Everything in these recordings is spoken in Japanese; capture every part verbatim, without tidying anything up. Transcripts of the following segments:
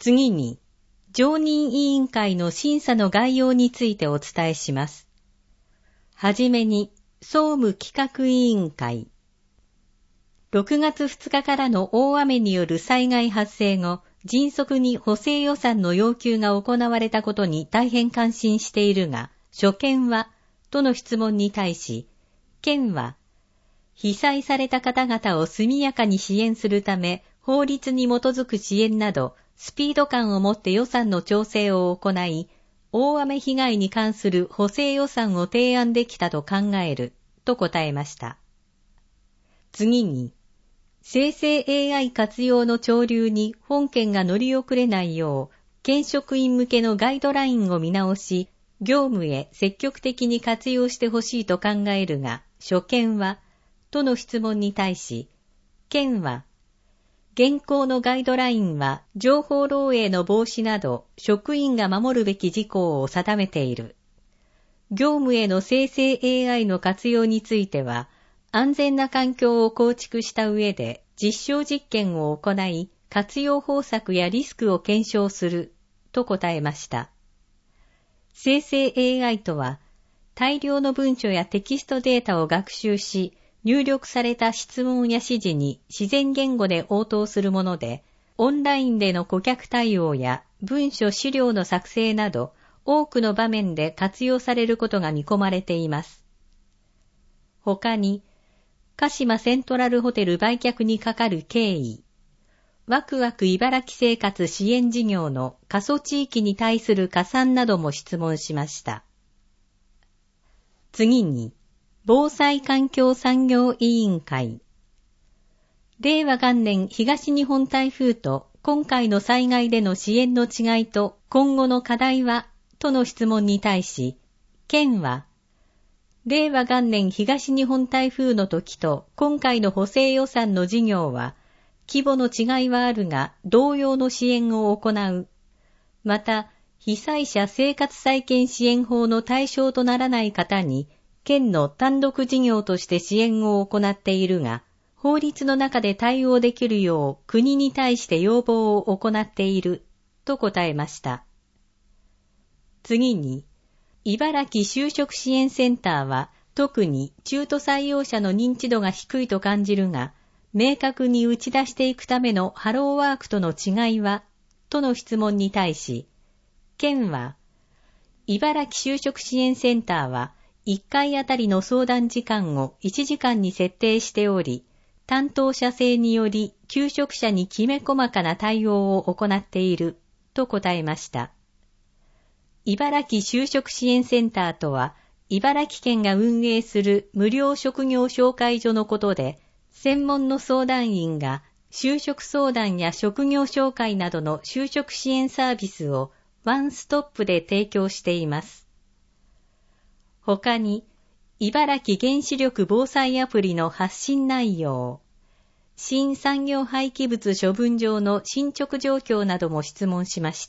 次に、常任委員会の審査の概要についてお伝えします。はじめに、総務企画委員会。ろくがつふつかからの大雨による災害発生後、迅速に補正予算の要求が行われたことに大変感心しているが、所見は、との質問に対し、県は、被災された方々を速やかに支援するため、法律に基づく支援など、スピード感を持って予算の調整を行い、大雨被害に関する補正予算を提案できたと考える、と答えました。次に、生成 エーアイ 活用の潮流に本県が乗り遅れないよう、県職員向けのガイドラインを見直し、業務へ積極的に活用してほしいと考えるが、所見は、との質問に対し、県は、現行のガイドラインは情報漏洩の防止など職員が守るべき事項を定めている。業務への生成 エーアイ の活用については、安全な環境を構築した上で実証実験を行い、活用方策やリスクを検証する、と答えました。生成 エーアイ とは、大量の文書やテキストデータを学習し、入力された質問や指示に自然言語で応答するもので、オンラインでの顧客対応や文書資料の作成など、多くの場面で活用されることが見込まれています。他に、鹿島セントラルホテル売却にかかる経緯、ワクワク茨城生活支援事業の過疎地域に対する加算なども質問しました。次に、防災環境産業委員会。令和元年東日本台風と今回の災害での支援の違いと今後の課題は、との質問に対し、県は、令和元年東日本台風の時と今回の補正予算の事業は、規模の違いはあるが同様の支援を行う。また、被災者生活再建支援法の対象とならない方に、県の単独事業として支援を行っているが、法律の中で対応できるよう国に対して要望を行っている、と答えました。次に、茨城就職支援センターは特に中途採用者の認知度が低いと感じるが、明確に打ち出していくためのハローワークとの違いは、との質問に対し、県は、茨城就職支援センターはいっかいあたりの相談時間をいちじかんに設定しており、担当者制により求職者にきめ細かな対応を行っている、と答えました。茨城就職支援センターとは、茨城県が運営する無料職業紹介所のことで、専門の相談員が就職相談や職業紹介などの就職支援サービスをワンストップで提供しています。他に、茨城原子力防災アプリの発信内容、新産業廃棄物処分場の進捗状況なども質問しました。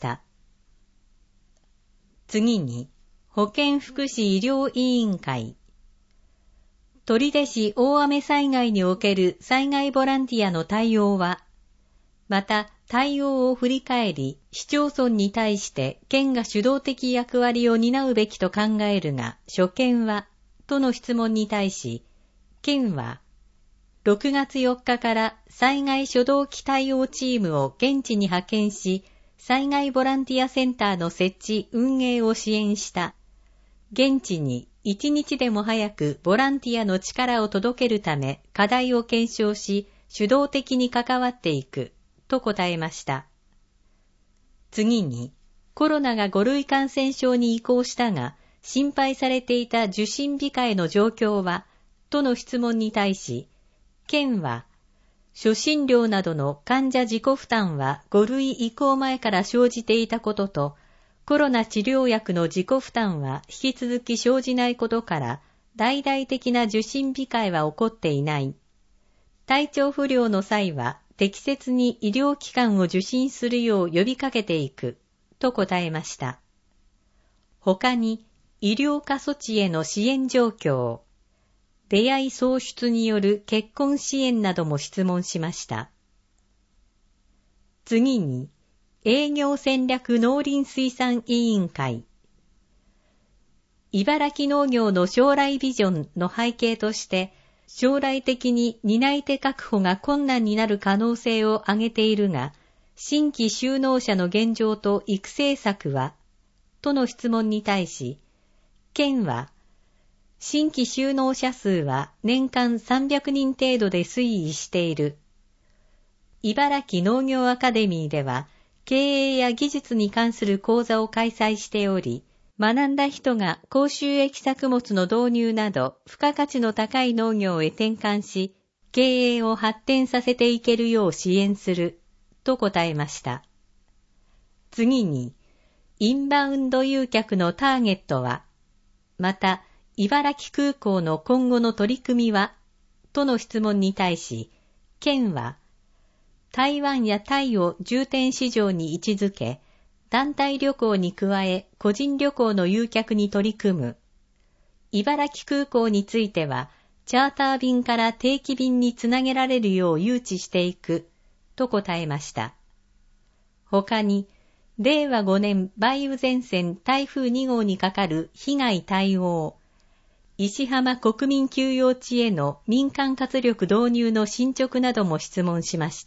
次に、保健福祉医療委員会。取手市大雨災害における災害ボランティアの対応は、また対応を振り返り、市町村に対して県が主導的役割を担うべきと考えるが、所見は、との質問に対し、県は、ろくがつよっかから災害初動期対応チームを現地に派遣し、災害ボランティアセンターの設置・運営を支援した。現地に一日でも早くボランティアの力を届けるため課題を検証し、主導的に関わっていく、と答えました。次に、コロナがご類感染症に移行したが、心配されていた受診控えの状況は、との質問に対し、県は、初診料などの患者自己負担はご類移行前から生じていたことと、コロナ治療薬の自己負担は引き続き生じないことから、大々的な受診控えは起こっていない。体調不良の際は適切に医療機関を受診するよう呼びかけていく、と答えました。他に、医療過疎地への支援状況、出会い創出による結婚支援なども質問しました。次に、 営業戦略農林水産委員会。茨城農業の将来ビジョンの背景として、将来的に担い手確保が困難になる可能性を挙げているが、新規就農者の現状と育成策はとの質問に対し、県は、新規就農者数は年間さんびゃくにん程度で推移している。茨城農業アカデミーでは、経営や技術に関する講座を開催しており、学んだ人が高収益作物の導入など付加価値の高い農業へ転換し、経営を発展させていけるよう支援する、と答えました。次に、インバウンド誘客のターゲットは、また、茨城空港の今後の取り組みは、との質問に対し、県は、台湾やタイを重点市場に位置づけ、団体旅行に加え個人旅行の誘客に取り組む。茨城空港については、チャーター便から定期便につなげられるよう誘致していく、と答えました。他に、れいわごねん梅雨前線台風にごうにかかる被害対応、石浜国民休養地への民間活力導入の進捗なども質問しました。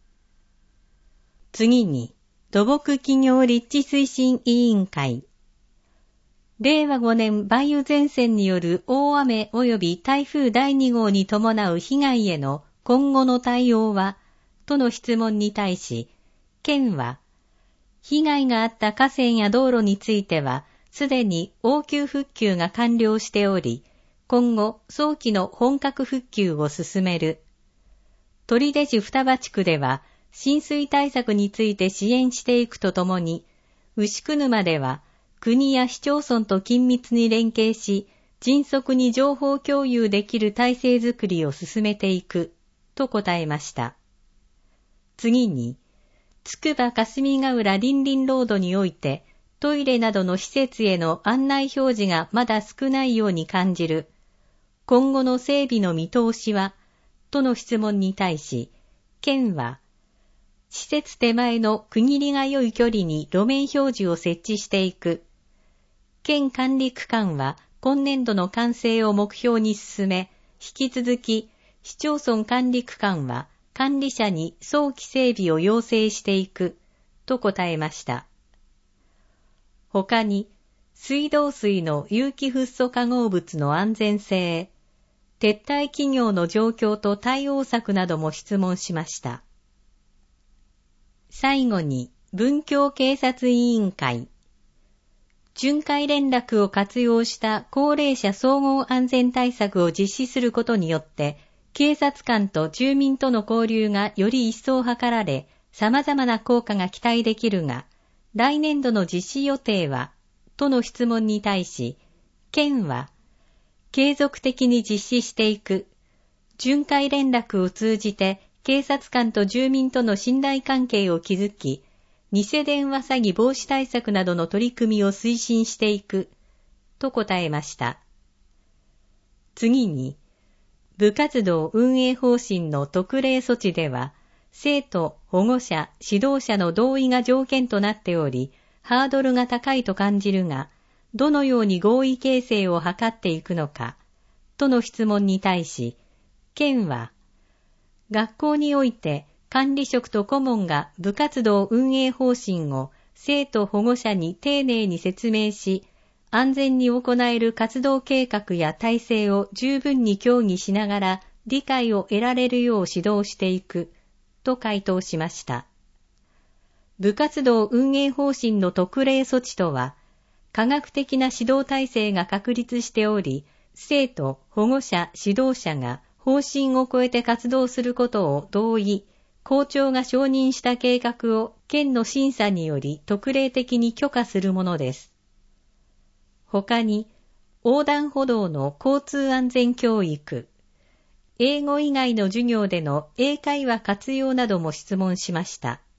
次に、土木企業立地推進委員会。れいわごねん梅雨前線による大雨及び台風だいにごうに伴う被害への今後の対応は、との質問に対し、県は、被害があった河川や道路については、すでに応急復旧が完了しており、今後早期の本格復旧を進める。取手市双葉地区では、浸水対策について支援していくとともに、牛久沼では国や市町村と緊密に連携し、迅速に情報共有できる体制づくりを進めていく、と答えました。次に、つくば霞ヶ浦林林ロードにおいて、トイレなどの施設への案内表示がまだ少ないように感じる。今後の整備の見通しは、との質問に対し、県は、施設手前の区切りが良い距離に路面表示を設置していく。県管理区間は今年度の完成を目標に進め、引き続き市町村管理区間は管理者に早期整備を要請していく、と答えました。他に、水道水の有機フッ素化合物の安全性、撤退企業の状況と対応策なども質問しました。最後に、文教警察委員会。巡回連絡を活用した高齢者総合安全対策を実施することによって、警察官と住民との交流がより一層図られ、様々な効果が期待できるが、来年度の実施予定は、との質問に対し、県は、継続的に実施していく。巡回連絡を通じて、警察官と住民との信頼関係を築き、偽電話詐欺防止対策などの取り組みを推進していく、と答えました。次に、部活動運営方針の特例措置では、生徒、保護者、指導者の同意が条件となっており、ハードルが高いと感じるが、どのように合意形成を図っていくのか、との質問に対し、県は、学校において管理職と顧問が部活動運営方針を生徒保護者に丁寧に説明し、安全に行える活動計画や体制を十分に協議しながら理解を得られるよう指導していく、と回答しました。部活動運営方針の特例措置とは、科学的な指導体制が確立しており、生徒、保護者、指導者が方針を超えて活動することを同意、校長が承認した計画を県の審査により特例的に許可するものです。他に、横断歩道の交通安全教育、英語以外の授業での英会話活用なども質問しました。